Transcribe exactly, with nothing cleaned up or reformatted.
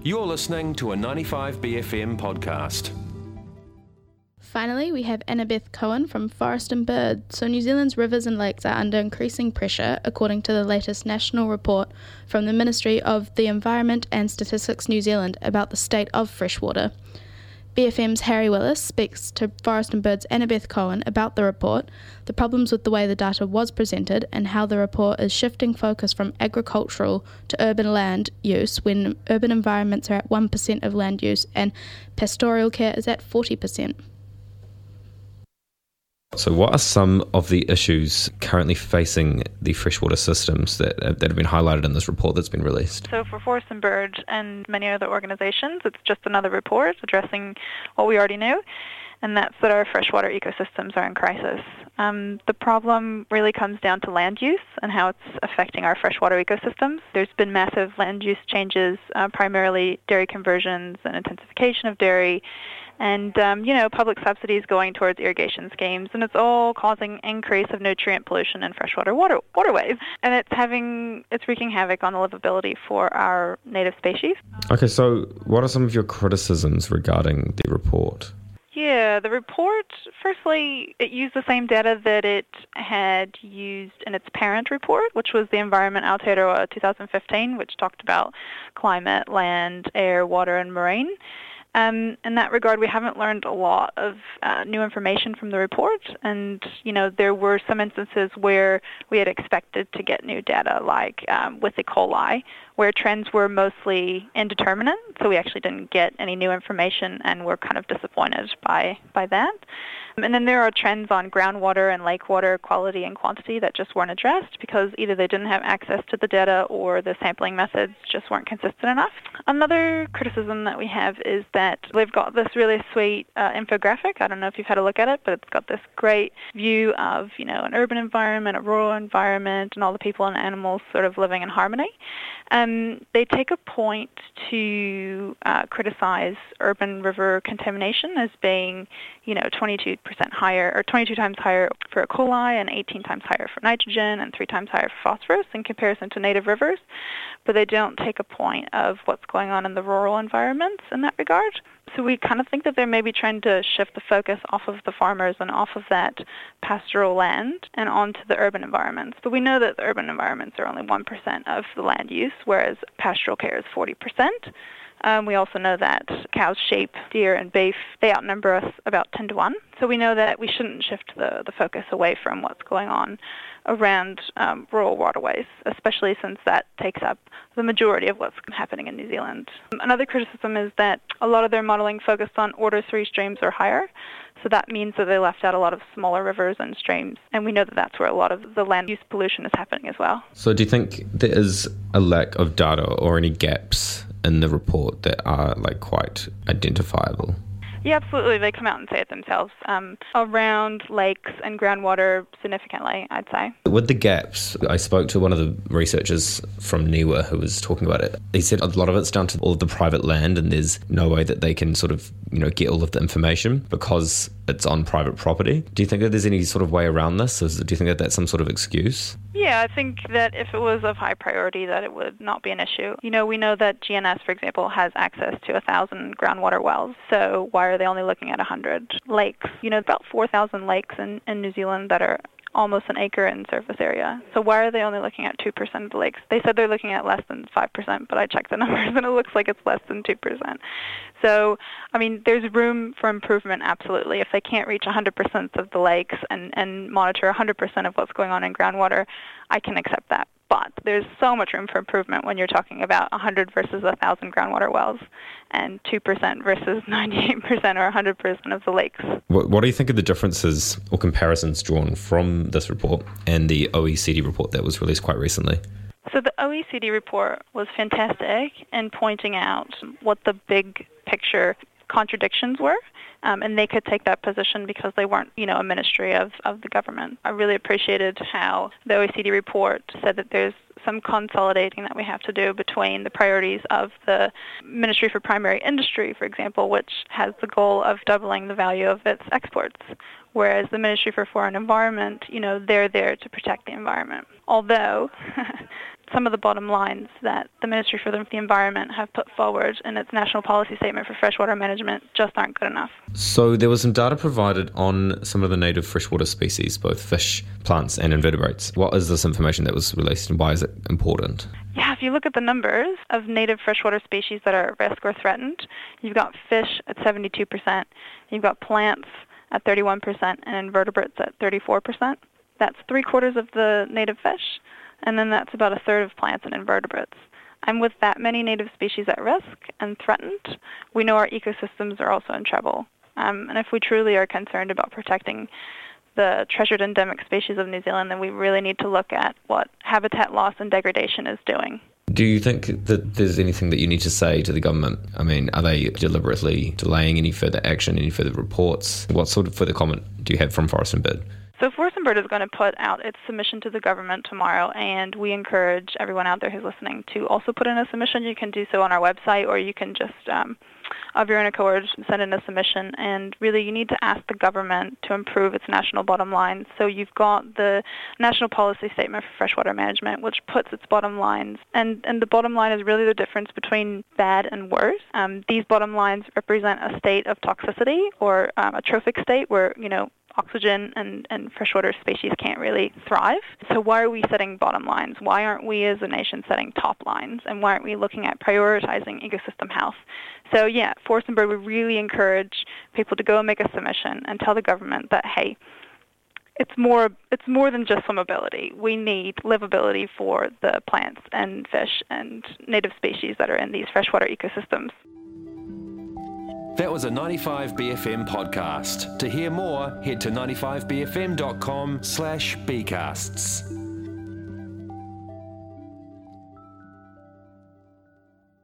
You're listening to a ninety-five B F M podcast. Finally, we have Annabeth Cohen from Forest and Bird. So New Zealand's rivers and lakes are under increasing pressure, according to the latest national report from the Ministry of the Environment and Statistics New Zealand about the state of freshwater. B F M's Harry Willis speaks to Forest and Bird's Annabeth Cohen about the report, the problems with the way the data was presented, and how the report is shifting focus from agricultural to urban land use when urban environments are at one percent of land use and pastoral care is at forty percent. So what are some of the issues currently facing the freshwater systems that, that have been highlighted in this report that's been released? So for Forest and Bird and many other organisations, it's just another report addressing what we already knew, and that's that our freshwater ecosystems are in crisis. Um, the problem really comes down to land use and how it's affecting our freshwater ecosystems. There's been massive land use changes, uh, primarily dairy conversions and intensification of dairy, and um, you know, public subsidies going towards irrigation schemes, and it's all causing increase of nutrient pollution in freshwater water waterways, and it's having it's wreaking havoc on the livability for our native species. Okay, so what are some of your criticisms regarding the report? Yeah, the report, firstly, it used the same data that it had used in its parent report, which was the Environment Aotearoa twenty fifteen, which talked about climate, land, air, water, and marine. Um, in that regard, we haven't learned a lot of uh, new information from the report, and you know there were some instances where we had expected to get new data, like um, with E. coli, where trends were mostly indeterminate, so we actually didn't get any new information, and we're kind of disappointed by by that. And then there are trends on groundwater and lake water quality and quantity that just weren't addressed because either they didn't have access to the data or the sampling methods just weren't consistent enough. Another criticism that we have is that we've got this really sweet uh, infographic. I don't know if you've had a look at it, but it's got this great view of, you know, an urban environment, a rural environment, and all the people and animals sort of living in harmony. Um, they take a point to uh, criticize urban river contamination as being, you know, twenty-two percent higher, or twenty-two times higher for E. coli, and eighteen times higher for nitrogen, and three times higher for phosphorus in comparison to native rivers. But they don't take a point of what's going on in the rural environments in that regard. So we kind of think that they're maybe trying to shift the focus off of the farmers and off of that pastoral land and onto the urban environments. But we know that the urban environments are only one percent of the land use, whereas pastoral care is forty percent. Um, we also know that cows, sheep, deer, and beef, they outnumber us about ten to one. So we know that we shouldn't shift the, the focus away from what's going on around um, rural waterways, especially since that takes up the majority of what's happening in New Zealand. Another criticism is that a lot of their modelling focused on order three streams or higher. So that means that they left out a lot of smaller rivers and streams, and we know that that's where a lot of the land use pollution is happening as well. So do you think there is a lack of data or any gaps in the report that are like quite identifiable? Yeah, absolutely. They come out and say it themselves. Um, around lakes and groundwater significantly, I'd say. With the gaps, I spoke to one of the researchers from NIWA who was talking about it. He said a lot of it's down to all of the private land, and there's no way that they can sort of, you know, get all of the information because it's on private property. Do you think that there's any sort of way around this? Or do you think that that's some sort of excuse? Yeah, I think that if it was of high priority, that it would not be an issue. You know, we know that G N S, for example, has access to one thousand groundwater wells, so why are they only looking at one hundred lakes? You know, about four thousand lakes in, in New Zealand that are almost an acre in surface area. So why are they only looking at two percent of the lakes? They said they're looking at less than five percent, but I checked the numbers and it looks like it's less than two percent. So, I mean, there's room for improvement, absolutely. If they can't reach one hundred percent of the lakes and, and monitor one hundred percent of what's going on in groundwater, I can accept that. But there's so much room for improvement when you're talking about one hundred versus one thousand groundwater wells and two percent versus ninety-eight percent or one hundred percent of the lakes. What, what do you think of the differences or comparisons drawn from this report and the O E C D report that was released quite recently? So the O E C D report was fantastic in pointing out what the big picture contradictions were. Um, and they could take that position because they weren't, you know, a ministry of, of the government. I really appreciated how the O E C D report said that there's some consolidating that we have to do between the priorities of the Ministry for Primary Industry, for example, which has the goal of doubling the value of its exports, whereas the Ministry for Foreign Environment, you know, they're there to protect the environment. Although some of the bottom lines that the Ministry for the Environment have put forward in its National Policy Statement for Freshwater Management just aren't good enough. So there was some data provided on some of the native freshwater species, both fish, plants and invertebrates. What is this information that was released and why is it important? Yeah, if you look at the numbers of native freshwater species that are at risk or threatened, you've got fish at seventy-two percent, you've got plants at thirty-one percent, and invertebrates at thirty-four percent. That's three quarters of the native fish, and then that's about a third of plants and invertebrates. And with that many native species at risk and threatened, we know our ecosystems are also in trouble. Um, and if we truly are concerned about protecting the treasured endemic species of New Zealand, then we really need to look at what habitat loss and degradation is doing. Do you think that there's anything that you need to say to the government? I mean, are they deliberately delaying any further action, any further reports? What sort of further comment do you have from Forest and Bird? So Forest and Bird is going to put out its submission to the government tomorrow, and we encourage everyone out there who's listening to also put in a submission. You can do so on our website, or you can just, um, of your own accord, send in a submission. And really, you need to ask the government to improve its national bottom lines. So you've got the National Policy Statement for Freshwater Management, which puts its bottom lines, and, and the bottom line is really the difference between bad and worse. Um, these bottom lines represent a state of toxicity or um, a trophic state where, you know, oxygen and, and freshwater species can't really thrive. So why are we setting bottom lines? Why aren't we as a nation setting top lines? And why aren't we looking at prioritizing ecosystem health? So yeah, Forest and Bird would really encourage people to go and make a submission and tell the government that, hey, it's more it's more than just swimmability. We need livability for the plants and fish and native species that are in these freshwater ecosystems. That was a ninety-five B F M podcast. To hear more, head to ninety-five b f m dot com slash bcasts.